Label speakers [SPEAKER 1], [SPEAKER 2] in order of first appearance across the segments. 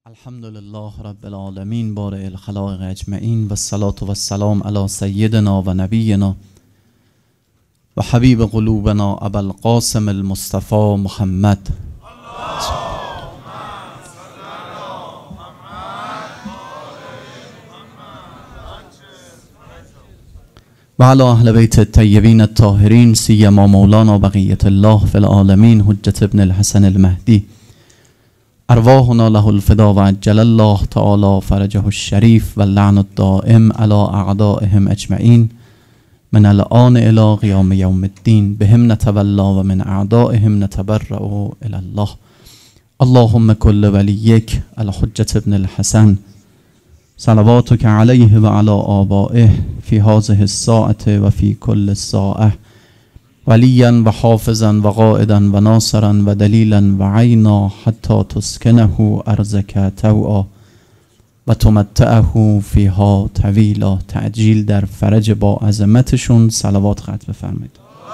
[SPEAKER 1] الحمد لله رب العالمين بارئ الخلائق اجمعین و الصلاة و السلام علی سیدنا و نبینا و حبیب قلوبنا ابا القاسم المصطفى محمد و علی اهل بیت الطیبین الطاهرین سیما مولانا بقیة الله فی العالمین حجة ابن الحسن المهدی ارواحنا له الفدا و عجل الله تعالی فرجه الشریف و اللعن الدائم علی اعدائهم اجمعین من الآن الى قیام یوم الدین بهم نتولا و من اعدائهم نتبرأ الی الله. اللهم کل ولیک الحجة ابن الحسن صلواتک علیه و علی آبائه فی هذه الساعة و فی کل ساعة ولیا و حافظا و قائدا و ناصرا و دلیلا و عینا حتی تسکنه ارضک طوعا و تمتعه فیها طویلا. تعجیل در فرج با عظمتشون صلوات ختم بفرمایید.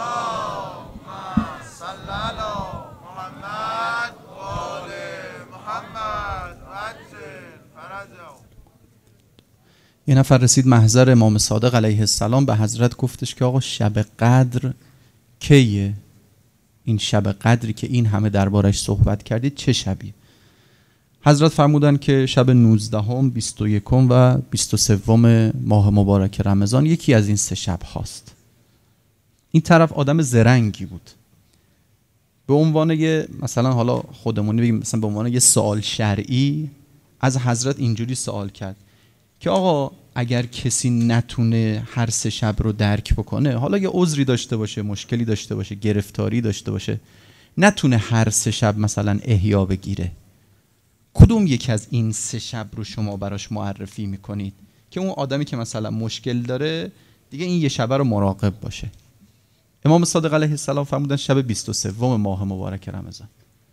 [SPEAKER 1] یه نفر رسید محضر امام صادق علیه السلام، به حضرت گفتش که آقا شب قدر کیه؟ این شب قدری که این همه دربارش صحبت کردید چه شبیه؟ حضرت فرمودن که شب 19 21 و 23 ماه مبارک رمضان یکی از این 3 شب هاست. این طرف آدم زرنگی بود، به عنوان یه مثلا حالا خودمونی بگیم مثلا به عنوان یه سوال شرعی از حضرت اینجوری سوال کرد که آقا اگر کسی نتونه هر 3 شب رو درک بکنه، حالا یه عذری داشته باشه، مشکلی داشته باشه، گرفتاری داشته باشه، نتونه هر 3 شب مثلا احیا بگیره، کدوم یک از این 3 شب رو شما براش معرفی میکنید که اون آدمی که مثلا مشکل داره دیگه این یه شب رو مراقب باشه؟ امام صادق علیه السلام فرمودن شب 23 ماه مبارک رمضان.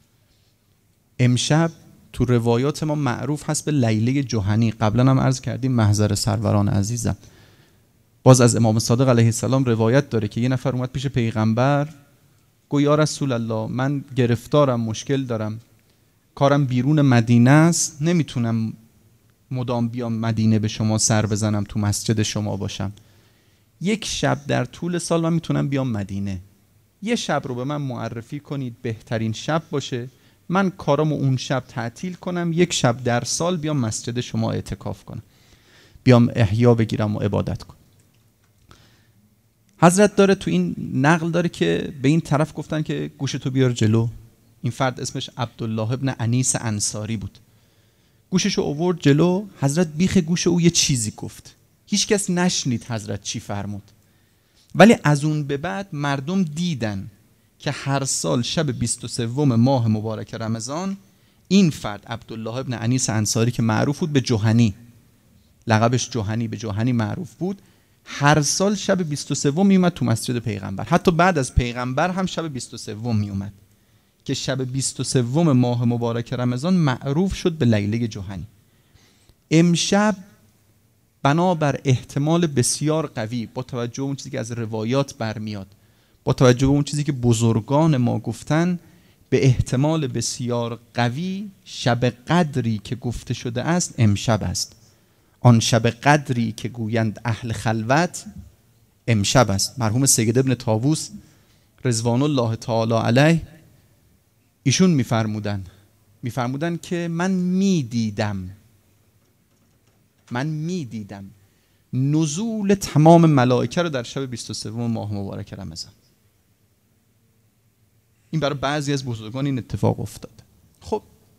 [SPEAKER 1] امشب تو روایات ما معروف هست به لیله جهنی. قبلا هم عرض کردیم محضر سروران عزیزم، باز از امام صادق علیه السلام روایت داره که یه نفر اومد پیش پیغمبر گفت یا رسول الله من گرفتارم، مشکل دارم، کارم بیرون مدینه است، نمیتونم مدام بیام مدینه به شما سر بزنم، تو مسجد شما باشم، یک شب در طول سال من میتونم بیام مدینه، یه شب رو به من معرفی کنید بهترین شب باشه، من کارامو اون شب تعطیل کنم، یک شب در سال بیام مسجد شما اعتکاف کنم، بیام احیا بگیرم و عبادت کنم. حضرت داره تو این نقل داره که به این طرف گفتن که گوشتو بیار جلو. این فرد اسمش عبدالله ابن انیس انصاری بود. گوششو آورد جلو، حضرت بیخ گوش او یه چیزی گفت، هیچ کس نشنید حضرت چی فرمود، ولی از اون به بعد مردم دیدن که هر سال شب 23 ماه مبارک رمضان این فرد عبدالله ابن انیس انصاری که معروف بود به جهنی، لقبش جهنی، به جهنی معروف بود، هر سال شب 23 میومد تو مسجد پیغمبر، حتی بعد از پیغمبر هم شب 23 میومد که شب 23 ماه مبارک رمضان معروف شد به لیله جهنی. امشب بنابر احتمال بسیار قوی، با توجه به اون چیزی که از روایات برمیاد، با توجه به اون چیزی که بزرگان ما گفتن، به احتمال بسیار قوی شب قدری که گفته شده است امشب است. آن شب قدری که گویند اهل خلوت امشب است. مرحوم سید ابن طاووس رضوان الله تعالی علیه ایشون میفرمودن که من میدیدم نزول تمام ملائکه رو در شب 23 ماه مبارک رمضان. این برای بعضی از بزرگان این اتفاق افتاد. خب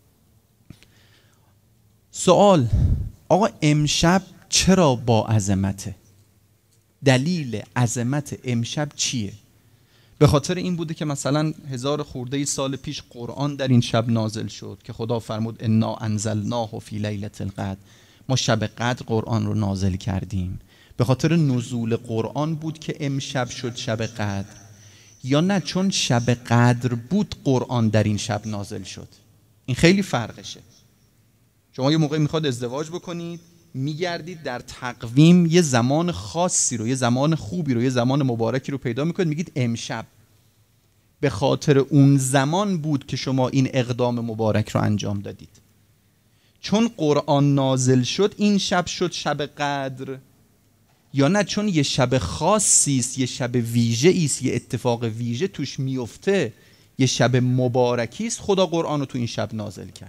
[SPEAKER 1] سوال، آقا امشب چرا با عظمته؟ دلیل عظمت امشب چیه؟ به خاطر این بوده که مثلا 1000 خورده سال پیش قرآن در این شب نازل شد که خدا فرمود انا انزلناه فی لیلة القدر، ما شب قدر قرآن رو نازل کردیم. به خاطر نزول قرآن بود که امشب شد شب قدر، یا نه چون شب قدر بود قرآن در این شب نازل شد؟ این خیلی فرقشه. شما یه موقع میخواد ازدواج بکنید، میگردید در تقویم یه زمان خاصی رو، یه زمان خوبی رو، یه زمان مبارکی رو پیدا میکنید، میگید امشب، به خاطر اون زمان بود که شما این اقدام مبارک رو انجام دادید. چون قرآن نازل شد این شب شد شب قدر، یا نه چون یه شب خاصی است، یه شب ویژه است، یه اتفاق ویژه توش میفته، یه شب مبارکی است، خدا قرآن رو تو این شب نازل کرد؟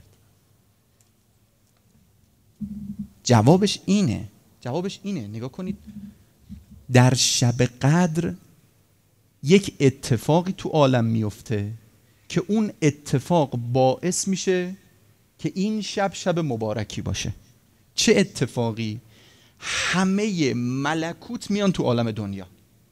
[SPEAKER 1] جوابش اینه. نگاه کنید، در شب قدر یک اتفاقی تو عالم میفته که اون اتفاق باعث میشه که این شب شب مبارکی باشه. چه اتفاقی؟ همه ملکوت میان تو عالم دنیا.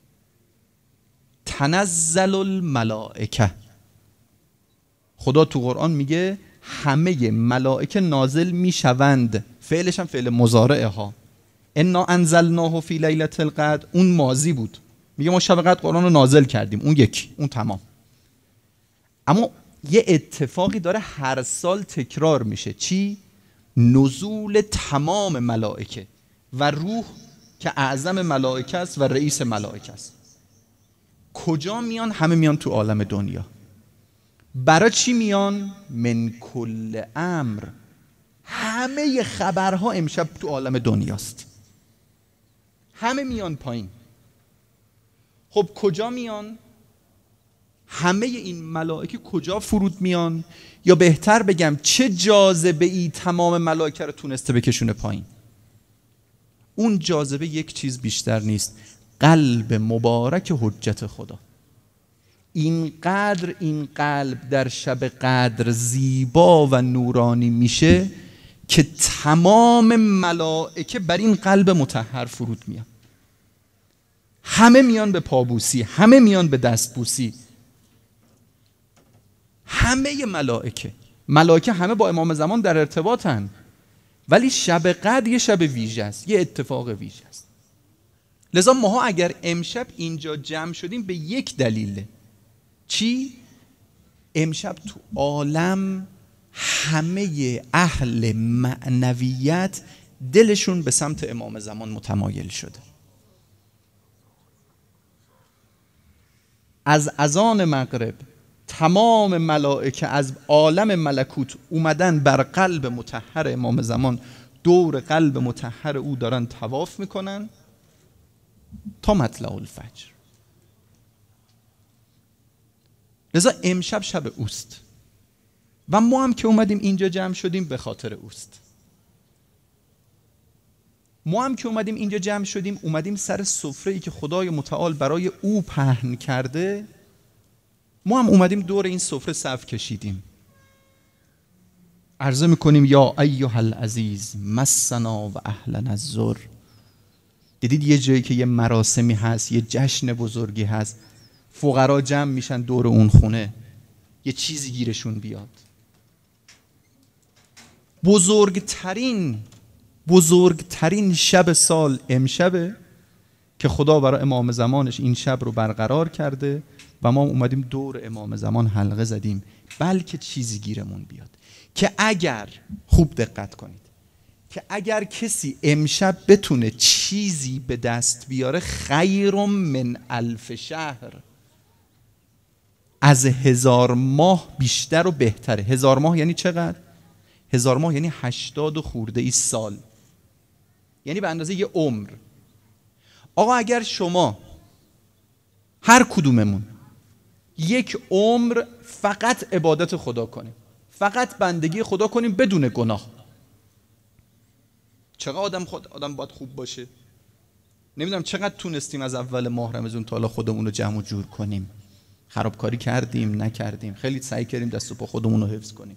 [SPEAKER 1] تنزل الملائکه، خدا تو قرآن میگه همه ملائکه نازل میشوند. فعلش هم فعل مضارعه ها. انا انزلناه فی لیلة القدر، اون ماضی بود، میگه ما شب قدر قرآن رو نازل کردیم، اون یکی، اون تمام. اما یه اتفاقی داره هر سال تکرار میشه. چی؟ نزول تمام ملائکه و روح که اعظم ملائکه است و رئیس ملائکه است. کجا میان؟ همه میان تو عالم دنیا. برای چی میان؟ من کل امر، همه خبرها امشب تو عالم دنیاست، همه میان پایین. خب کجا میان؟ همه این ملائکه کجا فرود میان؟ یا بهتر بگم چه جاذبه ای تمام ملائکه رو تونسته بکشونه پایین؟ اون جاذبه یک چیز بیشتر نیست، قلب مبارک حجت خدا. اینقدر این قلب در شب قدر زیبا و نورانی میشه که تمام ملائکه بر این قلب مطهر فرود میان. همه میان به پابوسی، همه میان به دستبوسی. همه ملائکه همه با امام زمان در ارتباطن، ولی شب قدر یه شب ویژه است، یه اتفاق ویژه است. لذا ماها اگر امشب اینجا جمع شدیم به یک دلیله. چی؟ امشب تو عالم همه اهل معنویت دلشون به سمت امام زمان متمایل شده. از اذان مغرب تمام ملائکه از عالم ملکوت اومدن بر قلب مطهر امام زمان، دور قلب مطهر او دارن طواف میکنن تا مطلع الفجر. لذا امشب شب اوست و ما هم که اومدیم اینجا جمع شدیم به خاطر اوست. اومدیم سر سفره‌ای که خدای متعال برای او پهن کرده. ما هم اومدیم دور این سفره صف کشیدیم. عرضه میکنیم یا ایها العزیز مسنا و اهلنا الضر. دیدید یه جایی که یه مراسمی هست، یه جشن بزرگی هست، فقرا جمع میشن دور اون خونه، یه چیزی گیرشون بیاد. بزرگترین شب سال امشبه که خدا برای امام زمانش این شب رو برقرار کرده و ما اومدیم دور امام زمان حلقه زدیم، بلکه چیزی گیرمون بیاد. که اگر خوب دقت کنید، که اگر کسی امشب بتونه چیزی به دست بیاره خیر من الف شهر، از 1000 ماه بیشتر و بهتره. 1000 ماه یعنی چقدر؟ 1000 ماه یعنی 80 خورده ای سال، یعنی به اندازه یه عمر. آقا اگر شما هر کدوممون یک عمر فقط عبادت خدا کنیم، فقط بندگی خدا کنیم بدون گناه، چقدر آدم باید خوب باشه؟ نمیدونم چقدر تونستیم از اول ماه رمضان تا حالا خودمون رو جمع و جور کنیم. خرابکاری کردیم نکردیم، خیلی سعی کردیم دست و پا خودمون رو حفظ کنیم.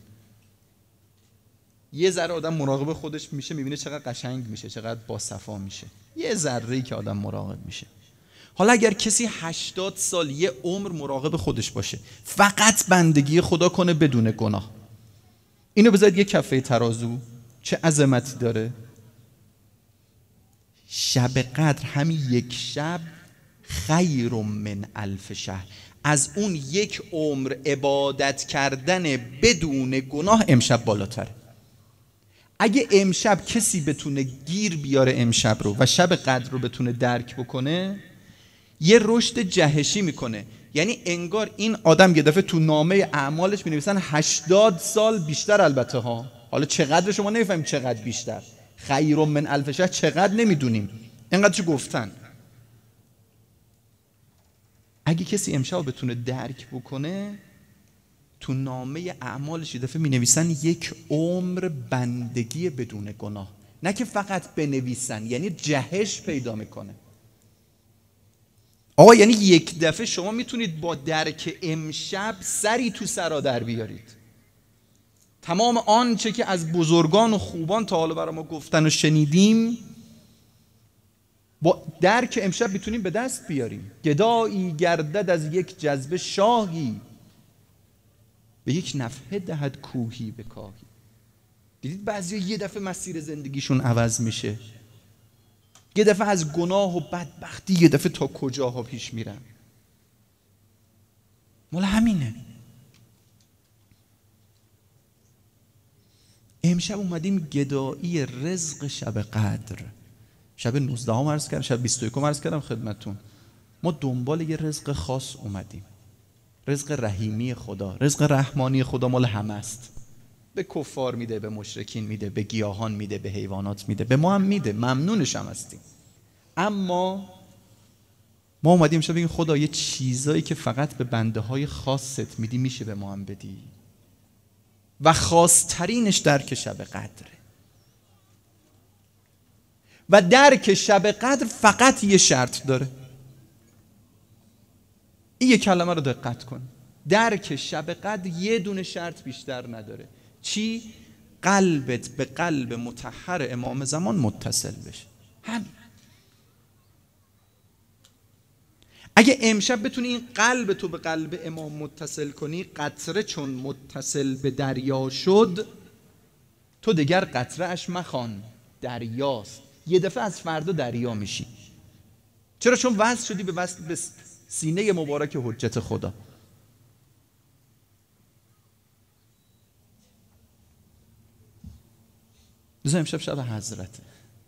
[SPEAKER 1] یه ذره آدم مراقب خودش میشه، میبینه چقدر قشنگ میشه، چقدر باصفا میشه. یه ذره‌ای که آدم مراقب میشه. حالا اگر کسی 80 سال یه عمر مراقب خودش باشه، فقط بندگی خدا کنه بدون گناه، اینو بذارید یه کفه ترازو، چه عظمتی داره. شب قدر همین یک شب خیر من الف شهر، از اون یک عمر عبادت کردن بدون گناه امشب بالاتره. اگه امشب کسی بتونه گیر بیاره امشب رو و شب قدر رو بتونه درک بکنه، یه رشد جهشی میکنه. یعنی انگار این آدم یه دفعه تو نامه اعمالش می‌نویسن 80 سال بیشتر، البته ها حالا چقدر شما نمیفهمیم، چقدر بیشتر، خیر من الف شهر چقدر نمیدونیم، اینقدر چه گفتن. اگه کسی امشب بتونه درک بکنه، تو نامه اعمالش یه دفعه می نویسن 1 عمر بندگی بدون گناه. نه که فقط بنویسن، یعنی جهش پیدا میکنه. آقا یعنی یک دفعه شما میتونید با درک امشب سری تو سرا در بیارید. تمام آنچه که از بزرگان و خوبان تا حالا برای ما گفتن و شنیدیم، با درک امشب میتونیم به دست بیاریم. گدایی گردد از یک جذبه شاهی، به یک نفحه دهد کوهی به کاهی. دیدید بعضی یه دفعه مسیر زندگیشون عوض میشه، یه دفعه از گناه و بدبختی یه دفعه تا کجاها پیش میرن. مال همینه. امشب اومدیم گدایی رزق شب قدر، شب 19 عرض کردم، شب 21 عرض کردم خدمتون. ما دنبال یه رزق خاص اومدیم، رزق رحیمی خدا، رزق رحمانی خدا مال همه است. به کفار میده، به مشرکین میده، به گیاهان میده، به حیوانات میده، به ما هم میده، ممنونش هم هستیم. اما ما اومدیم شب بگیم خدا یه چیزایی که فقط به بنده های خاصت میدی میشه به ما هم بدی، و خاصترینش درک شب قدره. و درک شب قدر فقط یه شرط داره. این یه کلمه رو دقت کن. درک شب قدر یه دونه شرط بیشتر نداره. چی؟ قلبت به قلب مطهر امام زمان متصل بشه. همین. اگه امشب بتونی این قلب تو به قلب امام متصل کنی، قطره چون متصل به دریا شد، تو دیگر قطره اش مخوان، دریاست. یه دفعه از فردا دریا میشی. چرا؟ چون وصل شدی به سینه مبارک حجت خدا. دوستان امشب شب حضرته.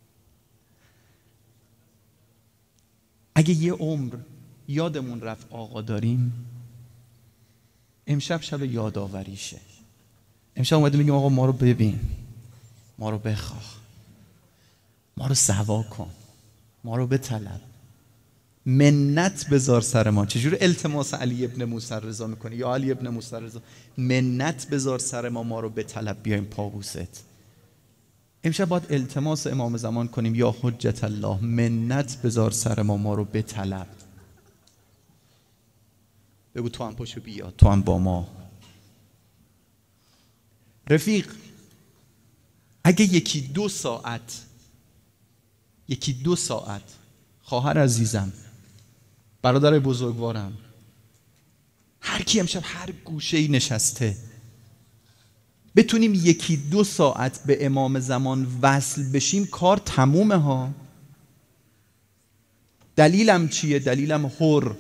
[SPEAKER 1] اگه یه عمر یادمون رفت آقا داریم، امشب شب یادآوریشه. امشب اومدیم میگیم آقا ما رو ببین، ما رو بخواه، ما رو سوا کن، ما رو بطلب، منت بذار سر ما. چجور التماس علی ابن موسی رضا میکنی؟ یا علی ابن موسی رضا منت بذار سر ما، ما رو بطلب، بیایم پابوست. امشب باید التماس امام زمان کنیم، یا حجت الله منت بذار سر ما، ما رو بطلب. بگو تو هم پاشو بیا، تو هم با ما. رفیق اگه یکی دو ساعت خواهر عزیزم، برادر بزرگوارم، هر کی امشب هر گوشه‌ای نشسته، بتونیم 1-2 ساعت به امام زمان وصل بشیم، کار تمومه ها. دلیلم چیه؟ دلیلم حر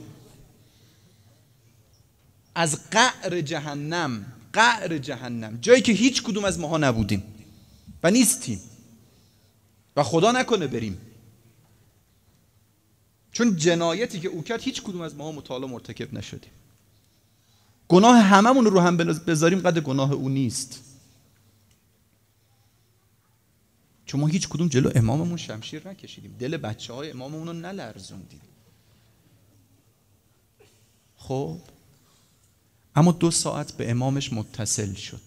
[SPEAKER 1] از قعر جهنم، جایی که هیچ کدوم از ماها نبودیم و نیستیم و خدا نکنه بریم، چون جنایتی که او کرد هیچ کدوم از ماها متعال مرتکب نشدیم. گناه هممون رو هم بذاریم قدر گناه او نیست، چون ما هیچ کدوم جلو اماممون شمشیر نکشیدیم، دل بچه های اماممون رو نلرزوندیم. خب اما 2 ساعت به امامش متصل شد،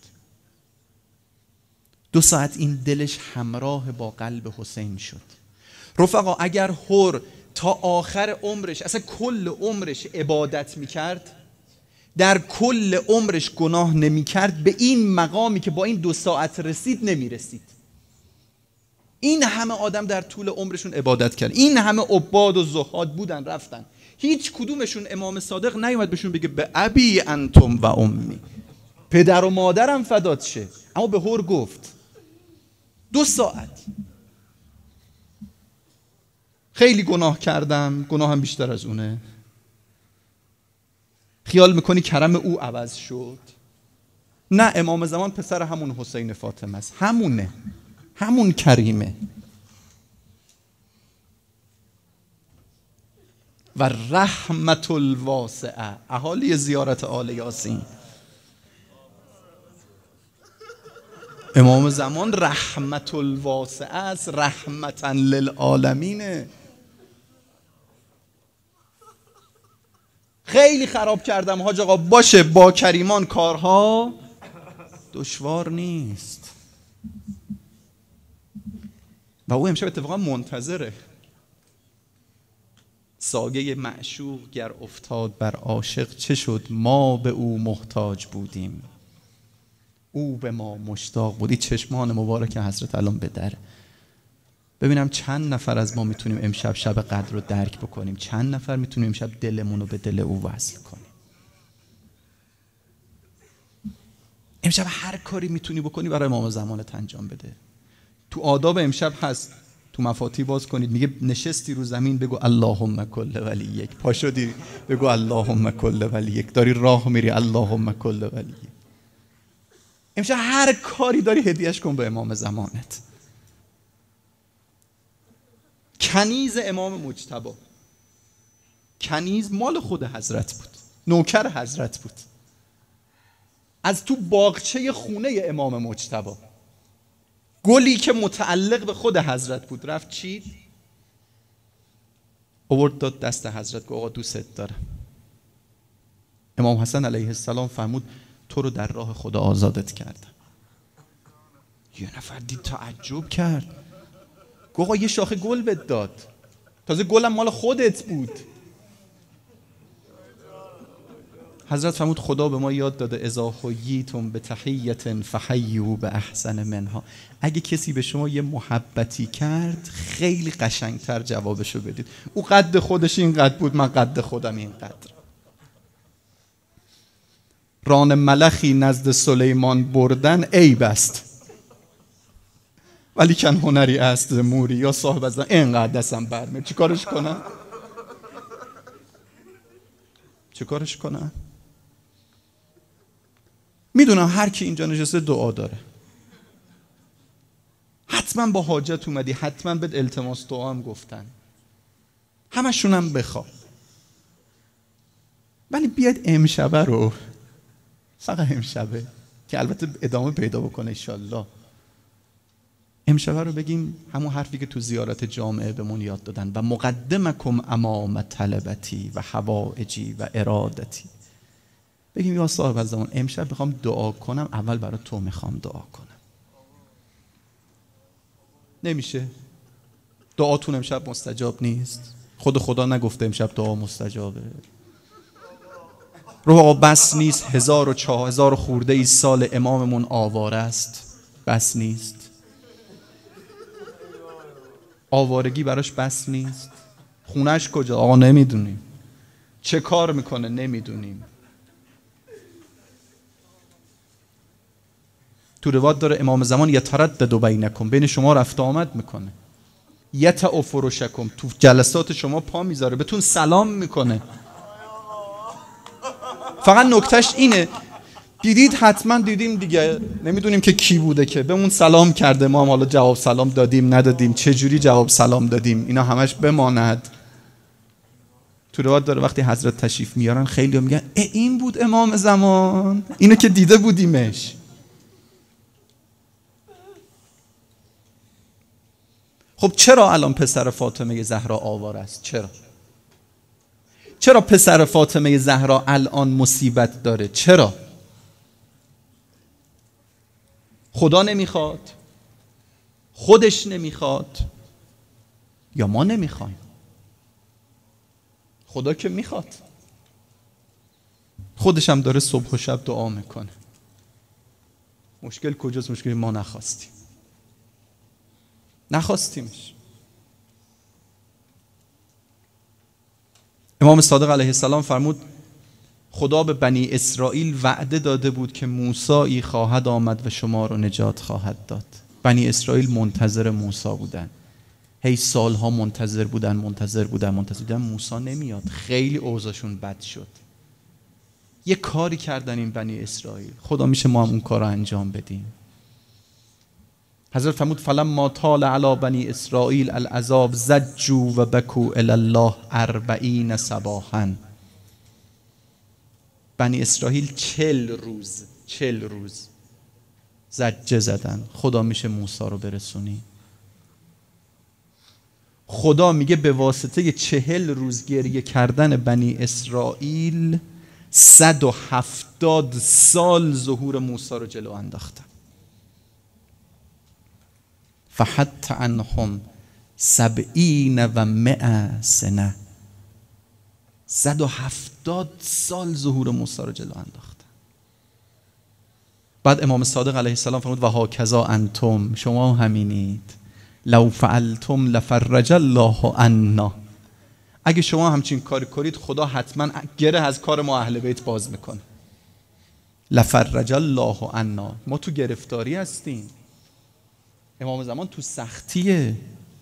[SPEAKER 1] 2 ساعت این دلش همراه با قلب حسین شد. رفقا اگر حر تا آخر عمرش، اصلا کل عمرش عبادت میکرد، در کل عمرش گناه نمیکرد، به این مقامی که با این 2 ساعت رسید نمیرسید. این همه آدم در طول عمرشون عبادت کرد، این همه عباد و زهاد بودن رفتن، هیچ کدومشون امام صادق نیومد بهشون بگه به ابی انتم و امی، پدر و مادرم فدات شه. اما به حر گفت 2 ساعت. خیلی گناه کردم، گناهم بیشتر از اونه. خیال میکنی کرم او عوض شد؟ نه، امام زمان پسر همون حسین فاطمه است، همونه، همون کریمه. و رحمت الواسعه، اهالی زیارت آل یاسین، امام زمان رحمت الواسعه است، رحمتا للعالمینه. خیلی خراب کردم حاج آقا، باشه، با کریمان کارها دشوار نیست. و او امشب اتفاقا منتظره. ساگه معشوق گر افتاد بر عاشق، چه شد ما به او محتاج بودیم، او به ما مشتاق بودی. چشمان مبارک حضرت الان به در. ببینم چند نفر از ما میتونیم امشب شب قدر رو درک بکنیم، چند نفر میتونیم امشب دلمون رو به دل او وصل کنیم. امشب هر کاری میتونی بکنی برای امام زمانت انجام بده. تو آداب امشب هست، تو مفاتیح باز کنید، میگه نشستی رو زمین بگو اللهم کل ولیک، پا شدی بگو اللهم کل ولیک، داری راه میری اللهم کل ولیک. امشب هر کاری داری هدیهش کن به امام زمانت. کنیز امام مجتبی، کنیز مال خود حضرت بود، نوکر حضرت بود، از تو باغچه خونه امام مجتبی، گلی که متعلق به خود حضرت بود رفت چید، آورد داد دست حضرت، گفت آقا دوست دارم. امام حسن علیه السلام فرمود تو رو در راه خدا آزادت کردم. یه نفر دید تعجب کرد، گفت آقا یه شاخه گل بهت داد، تازه گلم مال خودت بود. حضرت فرمود خدا به ما یاد داده اذا حییتم بتحیة فحیوا باحسن منها. اگه کسی به شما یه محبتی کرد خیلی قشنگتر جوابشو بدید. او قد خودش این قد بود، من قد خودم این قدر. ران ملخی نزد سلیمان بردن عیب است، ولی کن هنری است موری یا صاحب از اینقدر دستم برمه. چی کارش کنم؟ چی کارش کنم؟ میدونم هر کی اینجا نشسته دعا داره، حتما با حاجت اومدی، حتما بهت التماس دعا هم گفتن، همشون هم بخوا، ولی بیاید امشبه رو، فقط امشبه که البته ادامه پیدا بکنه انشالله، امشبه رو بگیم همون حرفی که تو زیارت جامعه بهمون یاد دادن و مقدمکم امام طلبتی و حوائجی و ارادتی. بگیم یا صاحب الزمان امشب میخوام دعا کنم، اول برای تو میخوام دعا کنم. نمیشه؟ دعاتون امشب مستجاب نیست؟ خود خدا نگفته امشب دعا مستجابه؟ رو آقا بس نیست 1400 خورده ای سال اماممون آواره است؟ بس نیست؟ آوارگی براش بس نیست؟ خونش کجا؟ آقا نمیدونیم. چه کار میکنه؟ نمیدونیم. تو روایت داره امام زمان یتردد بینکم، بین شما رفت آمد میکنه، یتعفرشکم، تو جلسات شما پا میذاره، بهتون سلام میکنه. فقط نکتهش اینه، دیدید حتما دیدیم دیگه، نمیدونیم که کی بوده که بهمون سلام کرده، ما هم حالا جواب سلام دادیم ندادیم، چه جوری جواب سلام دادیم، اینا همش بماند. تو روایت داره وقتی حضرت تشریف میارن خیلی میگن این بود امام زمان، اینو که دیده بودیمش. خب چرا الان پسر فاطمه زهرا آواره است؟ چرا پسر فاطمه زهرا الان مصیبت داره؟ چرا؟ خدا نمیخواد؟ خودش نمیخواد؟ یا ما نمیخوایم؟ خدا که میخواد، خودش هم داره صبح و شب دعا میکنه. مشکل کجاست؟ مشکل ما نخواستیمش. امام صادق علیه السلام فرمود خدا به بنی اسرائیل وعده داده بود که موسی خواهد آمد و شما رو نجات خواهد داد. بنی اسرائیل منتظر موسی بودن، هی سالها منتظر بودن، موسی نمیاد. خیلی اوضاعشون بد شد، یه کاری کردن این بنی اسرائیل، خدا میشه ما هم اون کار رو انجام بدیم. حضرت فرمود فلما طال علی بنی اسرائیل العذاب زجوا و بکوا الی الله 40 صباحا. بنی اسرائیل 40 روز زجه زدن. خدا میشه موسی رو برسونی؟ خدا میگه به واسطه 40 روز گریه کردن بنی اسرائیل 170 سال ظهور موسی رو جلو انداختم. فحت عنهم 70 و 100 سنه. 170 سال ظهور موسی رو جلو انداختم. بعد امام صادق علیه السلام فرمود و هاکذا انتم، شما همینید. لو فعلتم لفرج الله عنا. اگه شما همچین کاری کنید خدا حتما گره از کار ما اهل بیت باز میکنه. لفرج الله عنا. ما تو گرفتاری هستیم. امام زمان تو سختیه.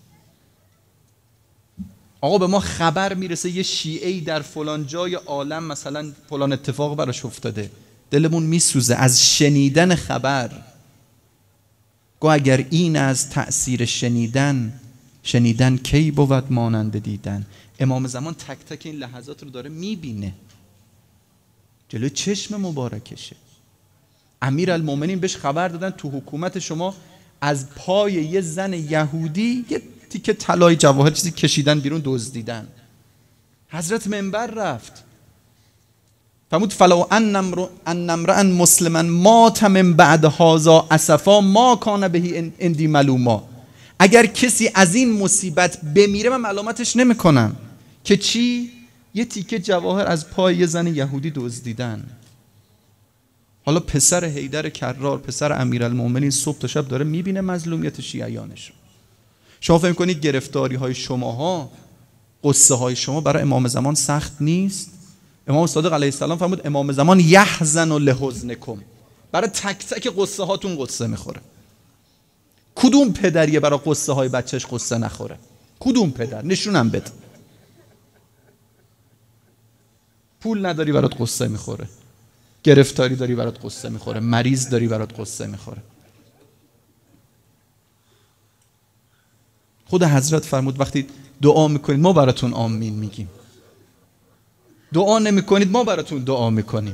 [SPEAKER 1] آقا به ما خبر میرسه یه شیعه‌ای در فلان جای عالم مثلا فلان اتفاق براش افتاده، دلمون میسوزه از شنیدن خبر. گو اگر این از تأثیر شنیدن کی بود مانند دیدن. امام زمان تک تک این لحظات رو داره میبینه، جلوی چشم مبارکشه. امیرالمومنین بهش خبر دادن تو حکومت شما از پای یه زن یهودی یه تیکه طلای جواهر چیزی کشیدن بیرون دزدیدن. حضرت منبر رفت فرمود فلو ان امرأ مسلما مات من بعد هذا اسفا ما کان به اندی ملوما. اگر کسی از این مصیبت بمیره من ملامتش نمیکنم که چی؟ یه تیکه جواهر از پای یه زن یهودی دزدیدن. حالا پسر حیدر کرار، پسر امیرالمومنین، صبح تا شب داره میبینه مظلومیت شیعیانش رو. شما فهم کنید گرفتاری های شماها، قصه های شما برای امام زمان سخت نیست؟ امام صادق علیه السلام فرمود امام زمان یحزن لحزنکم. برای تک تک قصه هاتون قصه میخوره. کدوم پدریه برای قصه های بچهش قصه نخوره؟ کدوم پدر؟ نشونم بده. پول نداری برات قصه میخوره، گرفتاری داری برات قصه میخوره، مریض داری برات قصه میخوره. خود حضرت فرمود وقتی دعا میکنید ما براتون آمین میگیم، دعا نمیکنید ما براتون دعا میکنیم.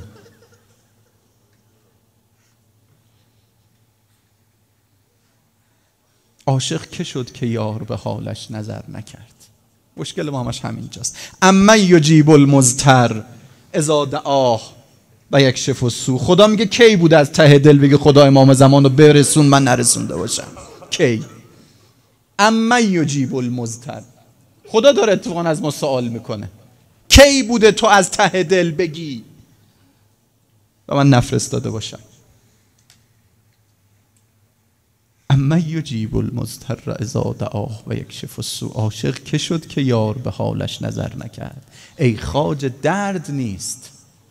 [SPEAKER 1] عاشق که شد که یار به حالش نظر نکرد. مشکل ما همش همینجاست. اما یجیب المضطر اذا دعاه و یکشف السوء. خدا میگه کی بود از ته دل بگه خدا امام زمان رو برسون من نرسونده باشم؟ کی؟ اما یجیب المضطر. خدا داره اتفاقا از ما سوال میکنه کی بوده تو از ته دل بگی و من نفرستاده باشم؟ اما یجیب المضطر اذا دعاه و یکشف السوء. عاشق که شد که یار به حالش نظر نکرد. ای خواجه درد نیست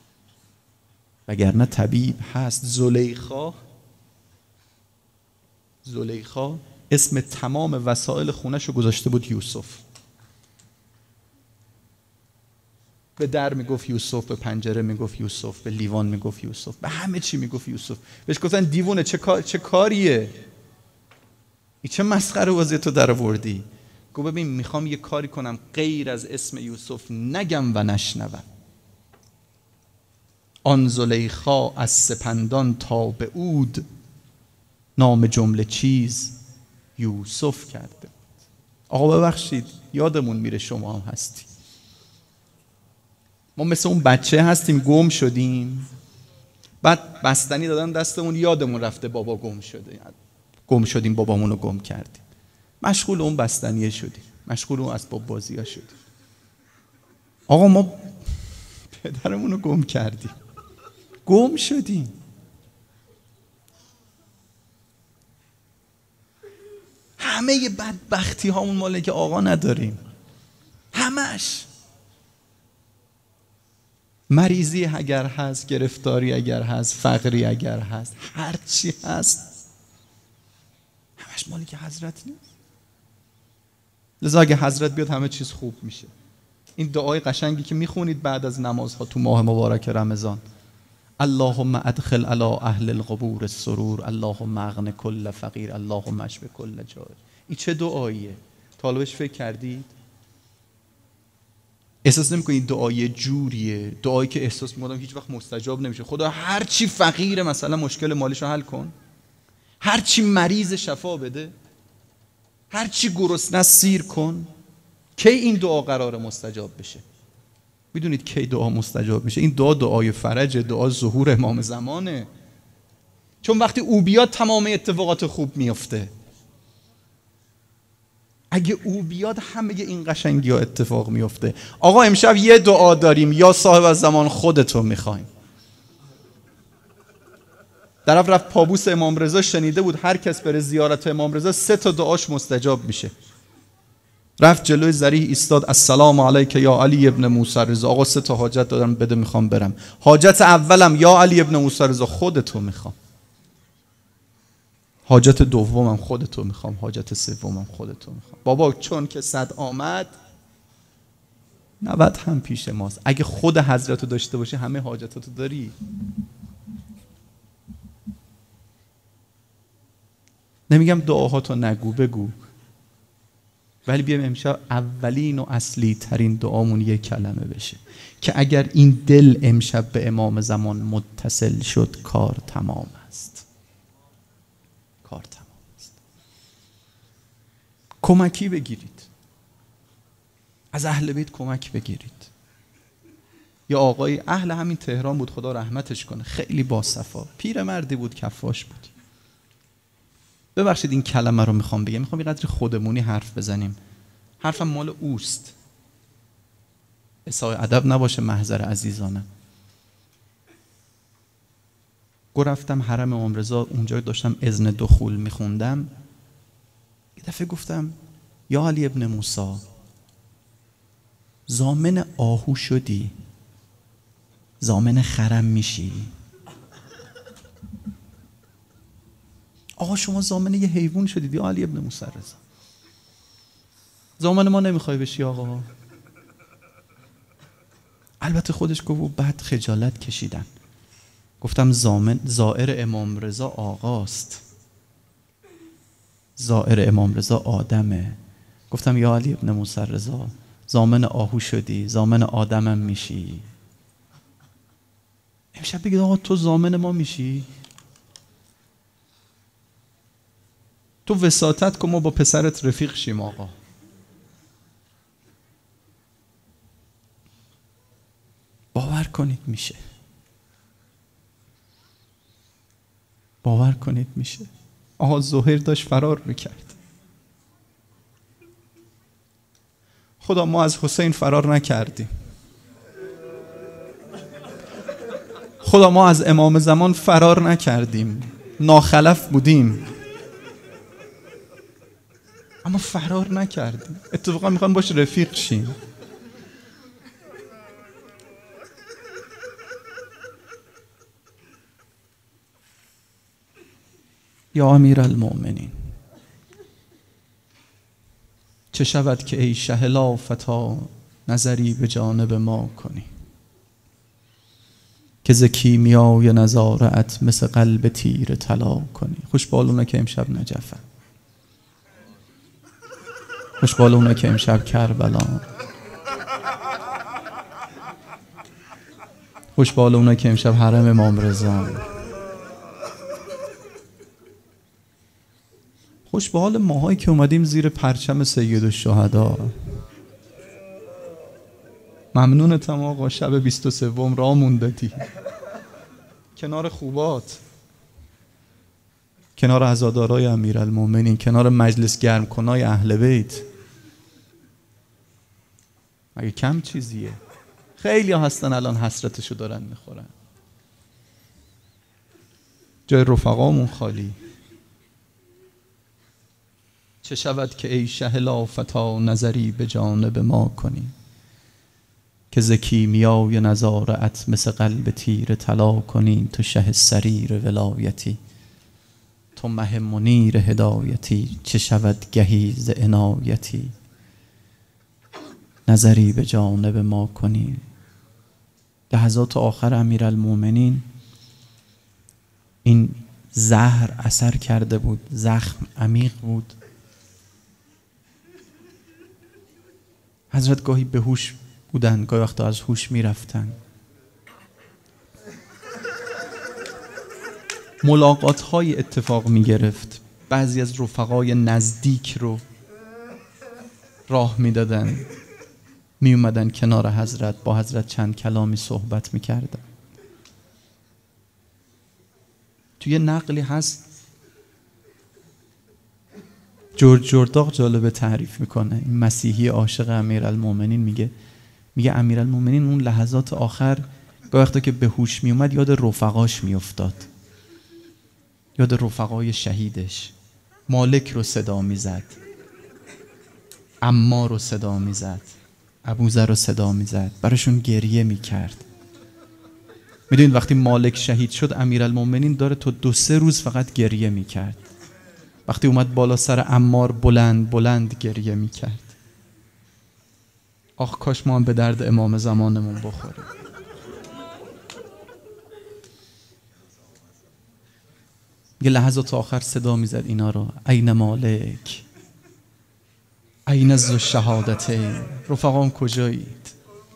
[SPEAKER 1] وگرنه طبیب هست. زلیخا اسم تمام وسایل خونش رو گذاشته بود یوسف. به در میگفت یوسف، به پنجره میگفت یوسف، به لیوان میگفت یوسف، به همه چی میگفت یوسف. بهش گفتن دیوونه چه کاریه؟ این چه مسخره بازی تو در آوردی؟ گفت ببین میخوام یه کاری کنم غیر از اسم یوسف نگم و نشنوم. آن زلیخا از سپندان تا به عود نام جمله چیز یوسف کرده. آقا ببخشید یادمون میره شما هم هستی. ما مثل اون بچه هستیم گم شدیم، بعد بستنی دادن دستمون یادمون رفته بابا گم شدیم بابامون رو گم کردیم، مشغول اون بستنیه شدیم، مشغول اون اسباب بازی ها شدیم. آقا ما پدرمون رو گم کردیم، گم شدیم. همه بدبختی هامون ماله که آقا نداریم، همش. مریضی اگر هست، گرفتاری اگر هست، فقری اگر هست، هر چی هست همش مالی که حضرت نیست. لذا اگه حضرت بیاد همه چیز خوب میشه. این دعای قشنگی که میخونید بعد از نمازها تو ماه مبارک رمضان، اللهم ادخل علی اهل القبور السرور، اللهم اغن کل فقیر، اللهم اشف کل جائع. این چه دعاییه؟ طالبش فکر کردید؟ احساس نمی‌کنید دعای جوریه، دعایی که احساس می‌کنم هیچ وقت مستجاب نمیشه. خدا هر چی فقیره مثلا مشکل مالیشو حل کن. هرچی مریض شفا بده، هرچی گرسنه سیر کن. کی این دعا قرار مستجاب بشه؟ میدونید کی دعا مستجاب میشه؟ این دعای فرج، دعا ظهور امام زمانه. چون وقتی او بیاد تمام اتفاقات خوب میفته. اگه او بیاد همه این قشنگی ها اتفاق میفته. آقا امشب یه دعا داریم، یا صاحب الزمان خودتو میخوایم. طرف رفت پابوس امام رضا، شنیده بود هر کس بره زیارت امام رضا 3 تا دعاش مستجاب میشه. رفت جلوی ذریح ایستاد، السلام علیک یا علی ابن موسی رضا. آقا 3 تا حاجت دادم، بده میخوام برم. حاجت اولم یا علی ابن موسی رضا خودتو میخوام. حاجت دومم خودتو میخوام. حاجت سومم خودتو میخوام. بابا چون که 100 آمد 90 هم پیش ماست. اگه خود حضرتو داشته باشی همه حاجتاتو داری. نمیگم دعاهاتو نگو، بگو، ولی بیایم امشب اولین و اصلی ترین دعامون یک کلمه بشه که اگر این دل امشب به امام زمان متصل شد کار تمام است. کار تمام است. کمکی بگیرید از اهل بیت، کمک بگیرید. یا آقای اهل همین تهران بود، خدا رحمتش کنه، خیلی باصفا، پیرمردی بود، کفاش بود. ببخشید این کلمه رو میخوام بگم، میخوام یه قدر خودمونی حرف بزنیم. حرفم مال اوست، اساء ادب نباشه محضر عزیزانم. رفتم حرم امام رضا، اونجا داشتم اذن دخول میخوندم. یه دفعه گفتم یا علی ابن موسی، ضامن آهو شدی، ضامن خرم میشی؟ آقا شما ضامن یه حیوان شدید یا علی ابن موسی رضا، ضامن ما نمیخوای بشی آقا؟ البته خودش گفت و بعد خجالت کشیدن. گفتم زائر امام رضا آقاست، زائر امام رضا آدمه. گفتم یا علی ابن موسی رضا، ضامن آهو شدی، ضامن آدمم میشی. امشب بگید آقا تو ضامن ما میشی؟ تو وساطت کن ما با پسرت رفیق شیم آقا. باور کنید میشه، باور کنید میشه. آقا زهیر داشت فرار میکرد. خدا ما از حسین فرار نکردیم، خدا ما از امام زمان فرار نکردیم، ناخلف بودیم اما فرار نکردیم. اتفاقا میخوام باش رفیق شیم. یا امیر المؤمنین، چه شود که ای شه لافتا نظری به جانب ما کنی، که ز کیمیای نظارت مثل قلب تیر طلا کنی. خوشبالونه که امشب نجفن، خوشبالونه که امشب کربلا، خوشبالونه که امشب حرم امام رضا، خوش به حال ماهایی که اومدیم زیر پرچم سید الشهدا. ممنونتم آقا، شب 23 راه موندتی کنار خوبات، کنار عزادارای امیرالمومنین، کنار مجلس گرم کنای اهل بیت. مگه کم چیزیه؟ خیلی ها هستن الان حسرتشو دارن میخورن، جای رفقامون خالی. چه شود که ای شه لافتا نظری به جانب ما کنی، که ز کیمیای نظارت مثل قلب تیر طلا کنی. تو شه سریر ولایتی، تو مه منیر هدایتی، چه شود گهی ز عنایتی نظری به جانب ما کنی. لحظات آخر امیرالمومنین این زهر اثر کرده بود، زخم عمیق بود. حضرت گاهی به هوش بودن، گاهی وقتا از هوش می رفتن. ملاقات های اتفاق می گرفت. بعضی از رفقای نزدیک رو راه می دادن، می اومدن کنار حضرت، با حضرت چند کلامی صحبت می کردن. توی نقلی هست جورج جرداق جالب تعریف میکنه، این مسیحی عاشق امیرالمومنین میگه امیرالمومنین اون لحظات آخر گاهی وقتا که به هوش میومد یاد رفقاش میافتاد، یاد رفقای شهیدش. مالک رو صدا میزد، عمار رو صدا میزد، ابوذر رو صدا میزد، براشون گریه میکرد. میدونید وقتی مالک شهید شد امیرالمومنین داره تا 2-3 روز فقط گریه میکرد. وقتی اومد بالا سر عمار بلند بلند گریه میکرد. آخ کاش ما هم به درد امام زمانمون بخوریم. یه لحظات آخر صدا میزد اینا رو، این مالک، این ذو الشهادتین، رفقام کجایید؟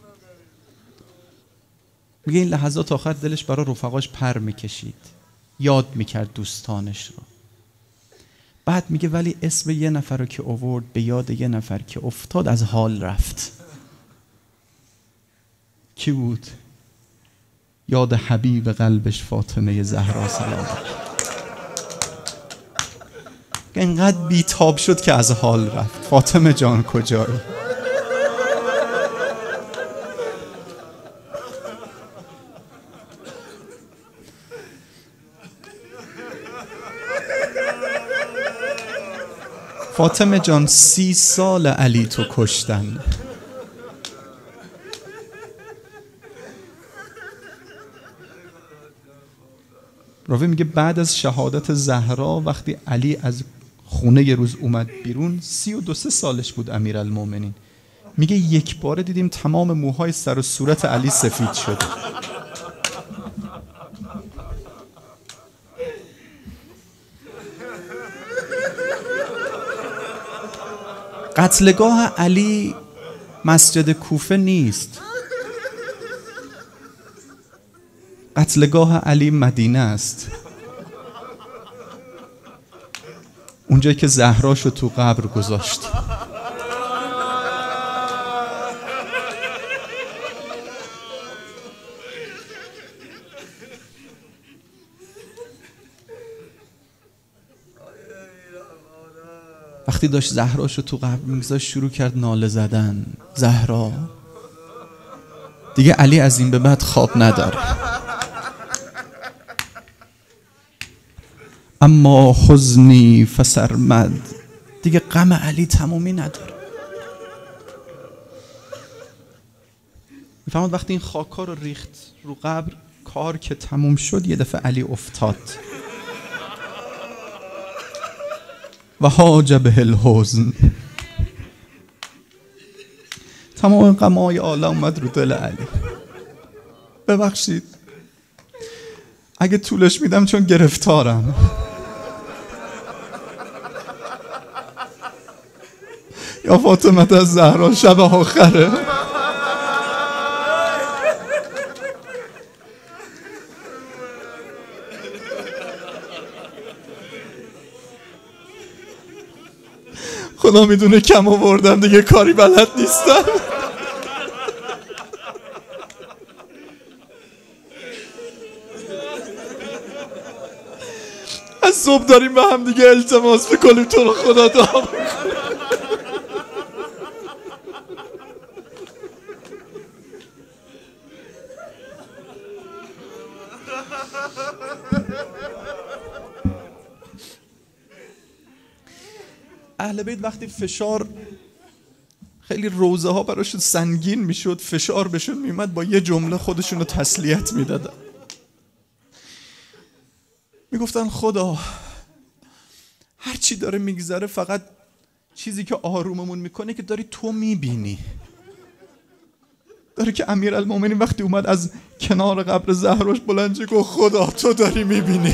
[SPEAKER 1] میگه این لحظات آخر دلش برای رفقاش پر میکشید، یاد میکرد دوستانش رو. بعد میگه ولی اسم یه نفر رو که آورد به یاد یه نفر که افتاد از حال رفت. کی بود؟ یاد حبیب قلبش فاطمه زهرا سلام. اینقدر بیتاب شد که از حال رفت. فاطمه جان کجایی؟ فاطمه جان 30 سال علی تو کشتن. راوی میگه بعد از شهادت زهرا وقتی علی از خونه یه روز اومد بیرون 32-33 سالش بود امیرالمومنین. میگه یک باره دیدیم تمام موهای سر و صورت علی سفید شد. قتلگاه علی مسجد کوفه نیست، قتلگاه علی مدینه است. اونجایی که زهراشو تو قبر گذاشت. وقتی داشت زهراشو تو قبر میگذاشت شروع کرد ناله زدن. زهرا دیگه علی از این به بعد خواب نداره، اما حزنی فسرمد، دیگه غم علی تمومی نداره. میفهمد وقتی این خاکا رو ریخت رو قبر کار که تموم شد یه دفعه علی افتاد و هاج به الحزن، تمام غمای عالم اومد رو دل علی. ببخشید اگه طولش میدم چون گرفتارم. یا فاطمه از زهرا شب آخره. خدا میدونه کم آوردم دیگه، کاری بلد نیستم. از صبح داریم به هم دیگه التماس میکنیم تو رو خدا دعا میکنیم. اهل بیت وقتی فشار خیلی روزه ها براشون سنگین میشد، فشار بهشون میومد، با یه جمله خودشون رو تسلیت میدادن. میگفتن خدا هر چی داره میگذره فقط چیزی که آروممون میکنه که داری تو میبینی. داره که امیرالمومنین وقتی اومد از کنار قبر زهراش بلند شد گفت خدا تو داری میبینی.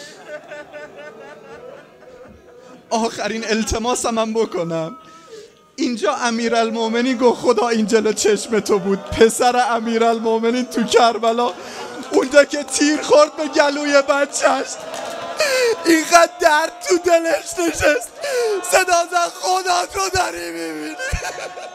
[SPEAKER 1] آخرین التماسم هم بکنم اینجا امیرالمومنین گفت خدا این جلو چشم تو بود. پسر امیرالمومنین تو کربلا اونجا که تیر خورد به گلوی بچهش، اینقدر درد تو دلش نشست، صدا زد خدا تو داری میبینی.